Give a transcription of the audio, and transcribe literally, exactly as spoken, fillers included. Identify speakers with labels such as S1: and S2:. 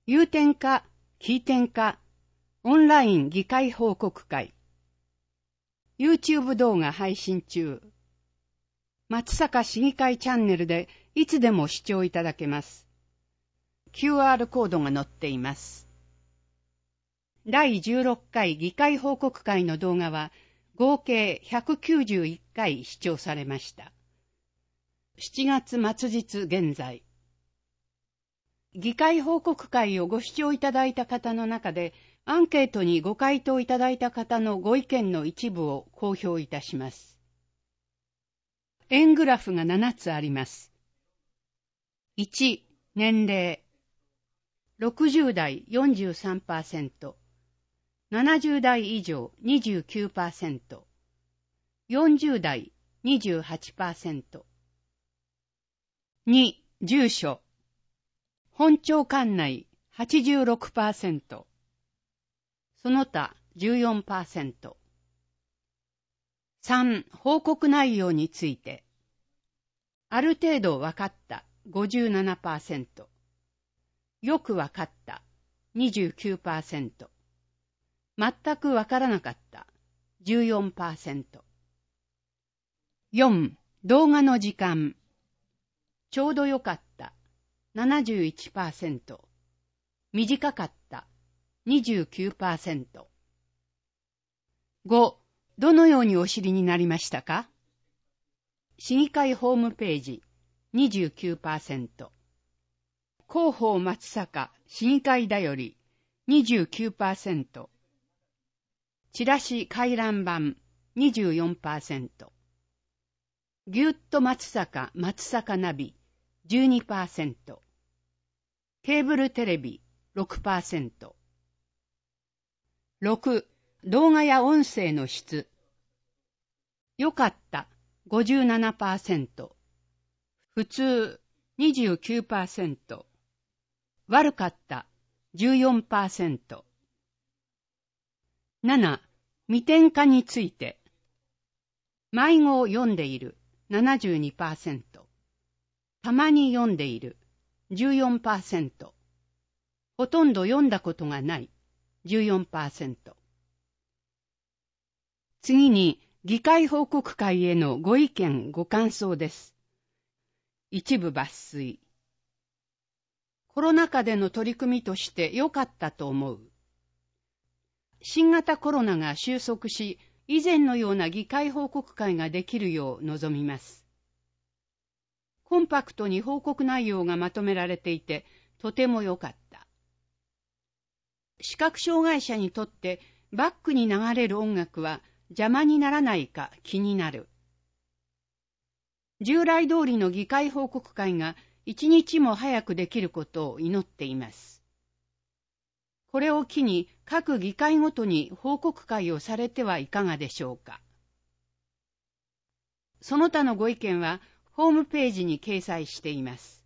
S1: 有点化、非点化、オンライン議会報告会。YouTube 動画配信中。松阪市議会チャンネルでいつでも視聴いただけます。キューアール コードが載っています。だいじゅうろっかい議会報告会の動画は合計ひゃくきゅうじゅういっかい視聴されました。しちがつ末日現在。議会報告会をご視聴いただいた方の中で、アンケートにご回答いただいた方のご意見の一部を公表いたします。円グラフがななつあります。いち、年齢。ろくじゅうだい よんじゅうさんパーセント、ななじゅうだい以上 にじゅうきゅうパーセント、よんじゅうだい にじゅうはちパーセント。に、住所。本庁管内 はちじゅうろくパーセント、その他 じゅうよんパーセント。さん、報告内容について。ある程度わかった ごじゅうななパーセント、よくわかった にじゅうきゅうパーセント、全くわからなかった じゅうよんパーセント。よん、動画の時間。ちょうどよかった ななじゅういちパーセント、短かった にじゅうきゅうパーセント。ご、どのようにお知りになりましたか？市議会ホームページ にじゅうきゅうパーセント、広報松阪市議会だより にじゅうきゅうパーセント、チラシ回覧板 にじゅうよんパーセント、ぎゅっと松阪松阪ナビ じゅうにパーセント、ケーブルテレビ ろくパーセント。ろく、動画や音声の質。よかったごじゅうななパーセント、普通 にじゅうきゅうパーセント、悪かったじゅうよんパーセント。なな、未点化について。迷子を読んでいる ななじゅうにパーセント、たまに読んでいる じゅうよんパーセント、ほとんど読んだことがない じゅうよんパーセント。次に議会報告会へのご意見ご感想です。一部抜粋。コロナ禍での取り組みとして良かったと思う。新型コロナが収束し、以前のような議会報告会ができるよう望みます。コンパクトに報告内容がまとめられていて、とても良かった。視覚障害者にとってバックに流れる音楽は邪魔にならないか気になる。従来通りの議会報告会が一日も早くできることを祈っています。これを機に各議会ごとに報告会をされてはいかがでしょうか。その他のご意見はホームページに掲載しています。